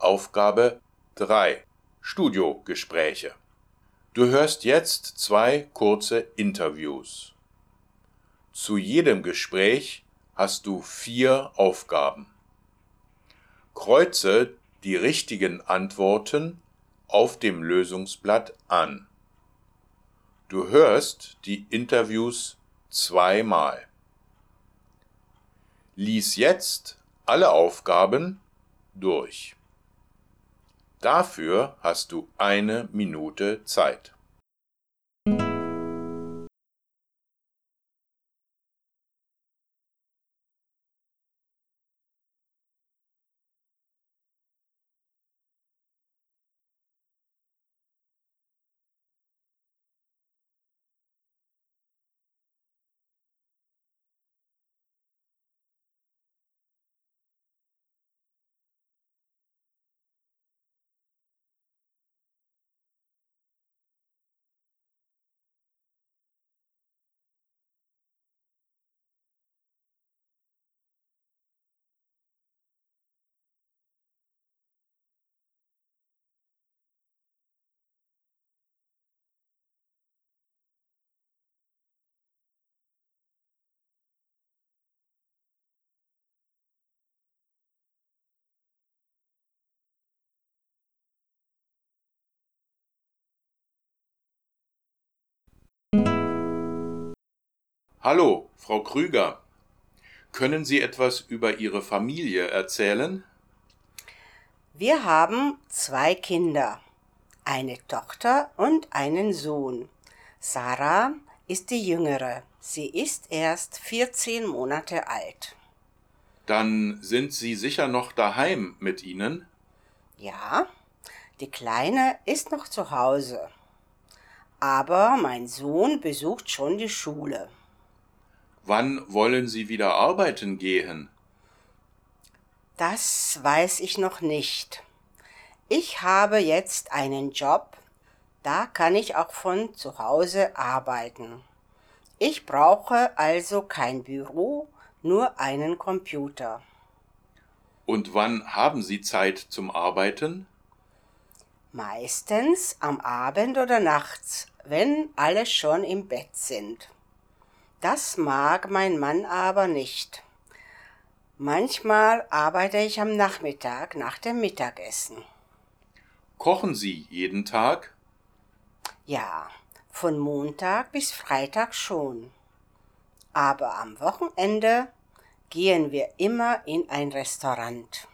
Aufgabe 3. Studiogespräche. Du hörst jetzt 2 kurze Interviews. Zu jedem Gespräch hast du 4 Aufgaben. Kreuze die richtigen Antworten auf dem Lösungsblatt an. Du hörst die Interviews 2-mal. Lies jetzt alle Aufgaben durch. Dafür hast du 1 Minute Zeit. Hallo, Frau Krüger. Können Sie etwas über Ihre Familie erzählen? Wir haben 2 Kinder, eine Tochter und einen Sohn. Sarah ist die Jüngere. Sie ist erst 14 Monate alt. Dann sind Sie sicher noch daheim mit ihnen? Ja, die Kleine ist noch zu Hause. Aber mein Sohn besucht schon die Schule. Wann wollen Sie wieder arbeiten gehen? Das weiß ich noch nicht. Ich habe jetzt einen Job, da kann ich auch von zu Hause arbeiten. Ich brauche also kein Büro, nur einen Computer. Und wann haben Sie Zeit zum Arbeiten? Meistens am Abend oder nachts, wenn alle schon im Bett sind. Das mag mein Mann aber nicht. Manchmal arbeite ich am Nachmittag nach dem Mittagessen. Kochen Sie jeden Tag? Ja, von Montag bis Freitag schon. Aber am Wochenende gehen wir immer in ein Restaurant.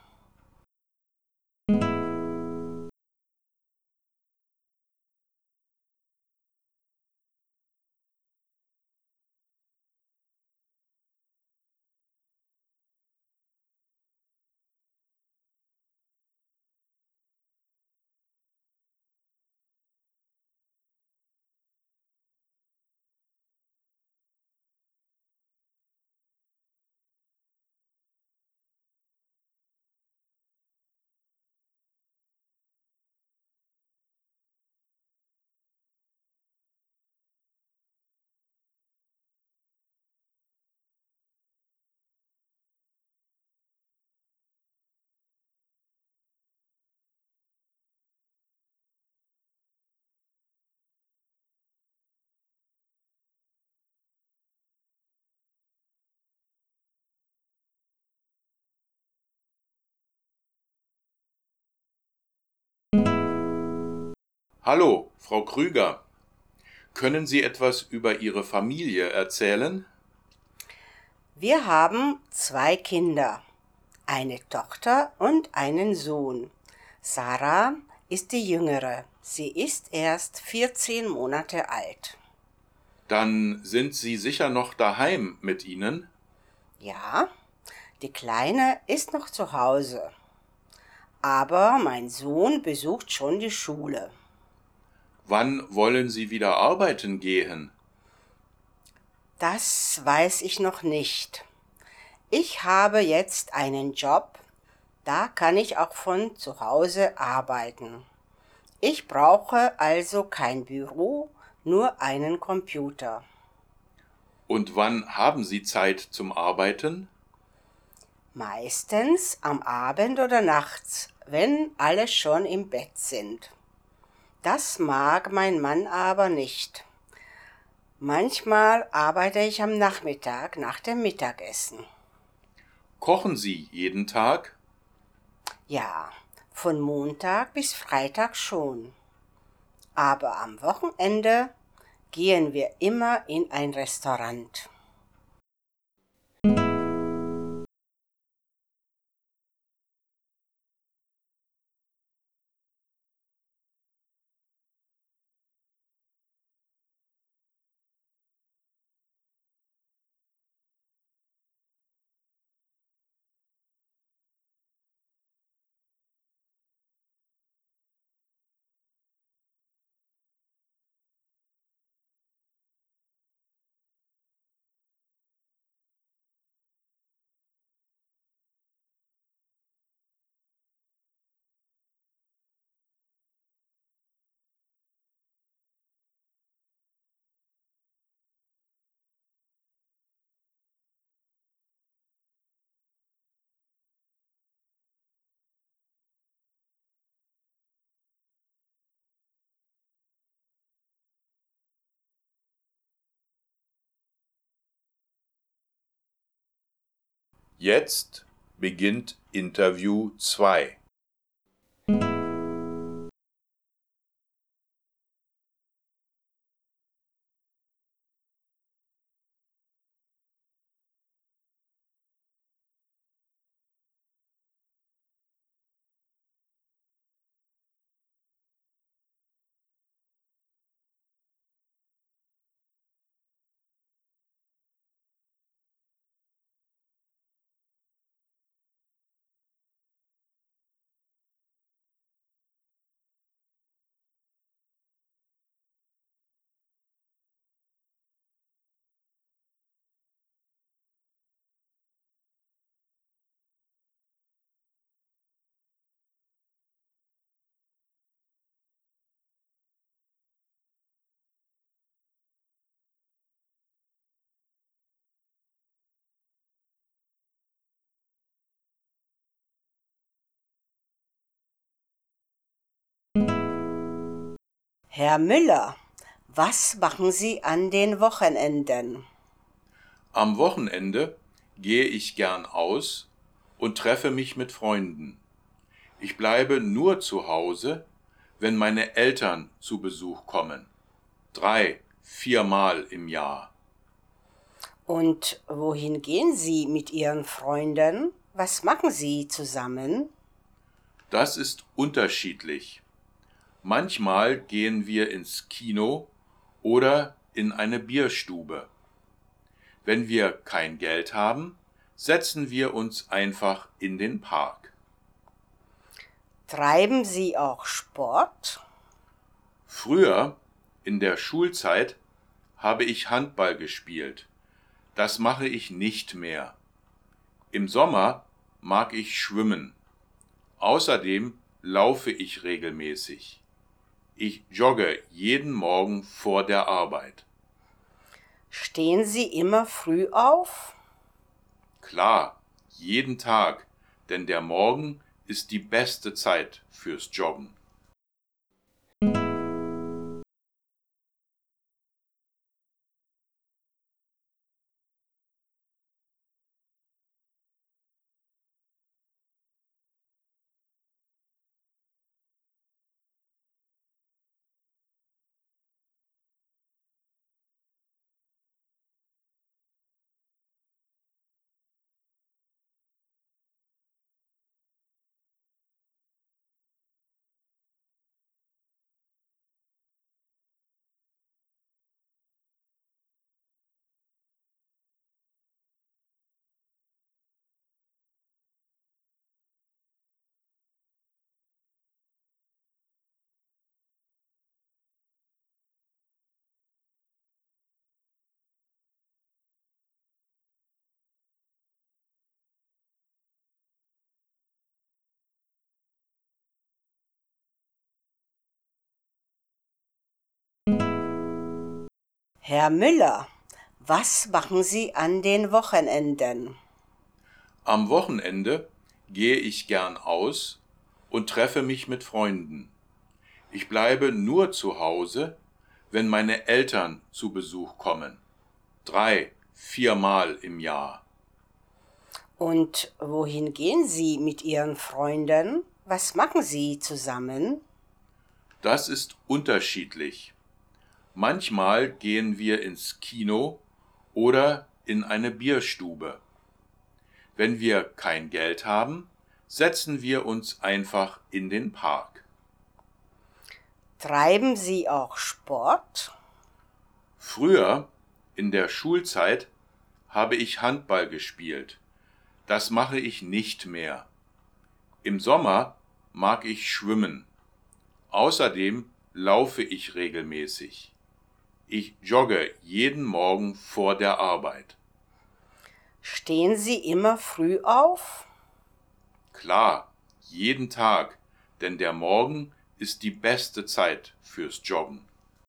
Hallo, Frau Krüger. Können Sie etwas über Ihre Familie erzählen? Wir haben 2 Kinder, eine Tochter und einen Sohn. Sarah ist die Jüngere. Sie ist erst 14 Monate alt. Dann sind Sie sicher noch daheim mit ihnen? Ja, die Kleine ist noch zu Hause. Aber mein Sohn besucht schon die Schule. Wann wollen Sie wieder arbeiten gehen? Das weiß ich noch nicht. Ich habe jetzt einen Job, da kann ich auch von zu Hause arbeiten. Ich brauche also kein Büro, nur einen Computer. Und wann haben Sie Zeit zum Arbeiten? Meistens am Abend oder nachts, wenn alle schon im Bett sind. Das mag mein Mann aber nicht. Manchmal arbeite ich am Nachmittag nach dem Mittagessen. Kochen Sie jeden Tag? Ja, von Montag bis Freitag schon. Aber am Wochenende gehen wir immer in ein Restaurant. Jetzt beginnt Interview 2. Herr Müller, was machen Sie an den Wochenenden? Am Wochenende gehe ich gern aus und treffe mich mit Freunden. Ich bleibe nur zu Hause, wenn meine Eltern zu Besuch kommen. 3, 4 Mal im Jahr. Und wohin gehen Sie mit Ihren Freunden? Was machen Sie zusammen? Das ist unterschiedlich. Manchmal gehen wir ins Kino oder in eine Bierstube. Wenn wir kein Geld haben, setzen wir uns einfach in den Park. Treiben Sie auch Sport? Früher, in der Schulzeit, habe ich Handball gespielt. Das mache ich nicht mehr. Im Sommer mag ich schwimmen. Außerdem laufe ich regelmäßig. Ich jogge jeden Morgen vor der Arbeit. Stehen Sie immer früh auf? Klar, jeden Tag, denn der Morgen ist die beste Zeit fürs Joggen. Herr Müller, was machen Sie an den Wochenenden? Am Wochenende gehe ich gern aus und treffe mich mit Freunden. Ich bleibe nur zu Hause, wenn meine Eltern zu Besuch kommen. 3, 4 Mal im Jahr. Und wohin gehen Sie mit Ihren Freunden? Was machen Sie zusammen? Das ist unterschiedlich. Manchmal gehen wir ins Kino oder in eine Bierstube. Wenn wir kein Geld haben, setzen wir uns einfach in den Park. Treiben Sie auch Sport? Früher, in der Schulzeit, habe ich Handball gespielt. Das mache ich nicht mehr. Im Sommer mag ich schwimmen. Außerdem laufe ich regelmäßig. Ich jogge jeden Morgen vor der Arbeit. Stehen Sie immer früh auf? Klar, jeden Tag, denn der Morgen ist die beste Zeit fürs Joggen.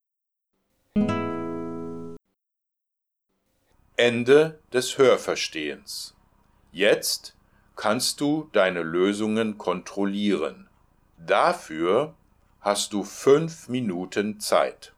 Ende des Hörverstehens. Jetzt kannst du deine Lösungen kontrollieren. Dafür hast du 5 Minuten Zeit.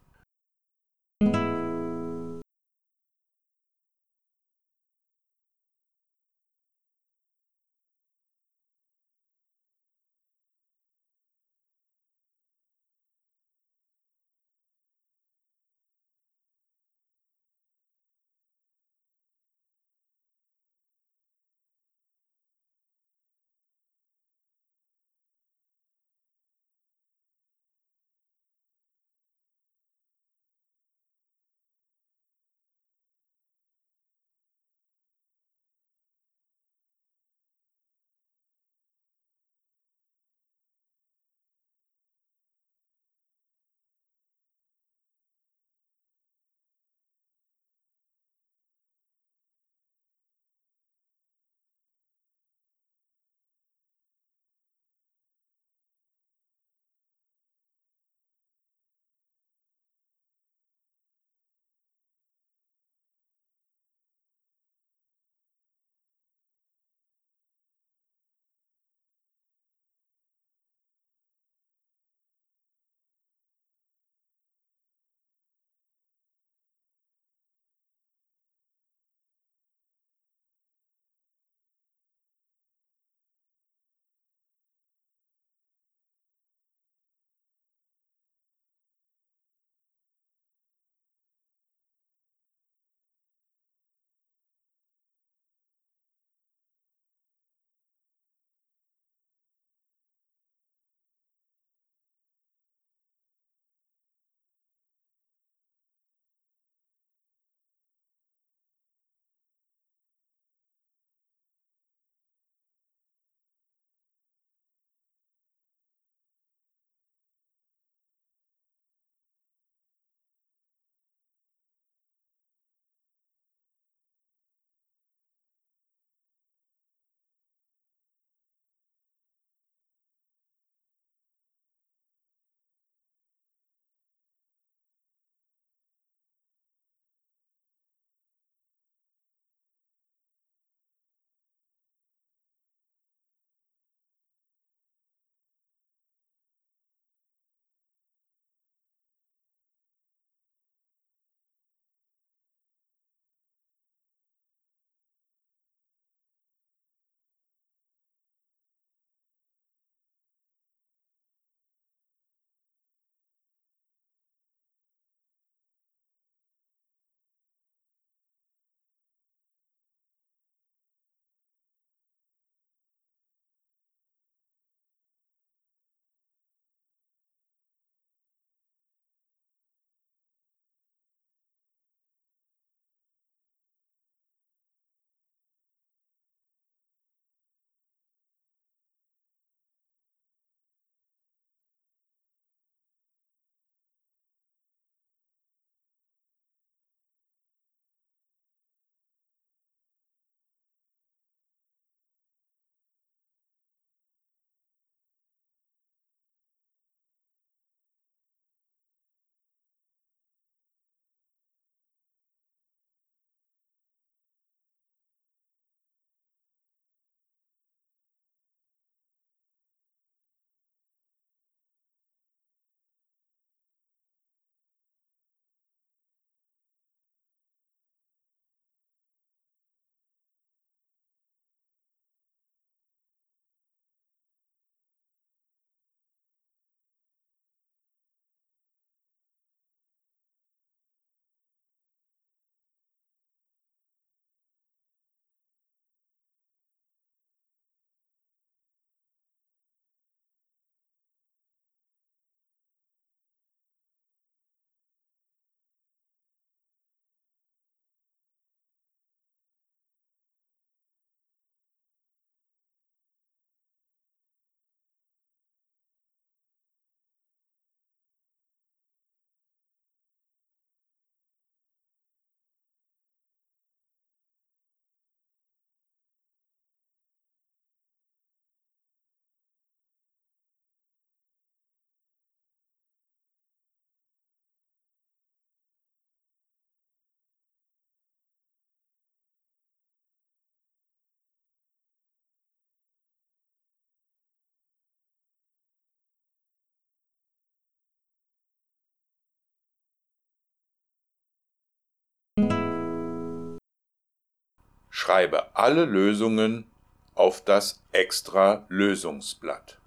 Schreibe alle Lösungen auf das extra Lösungsblatt.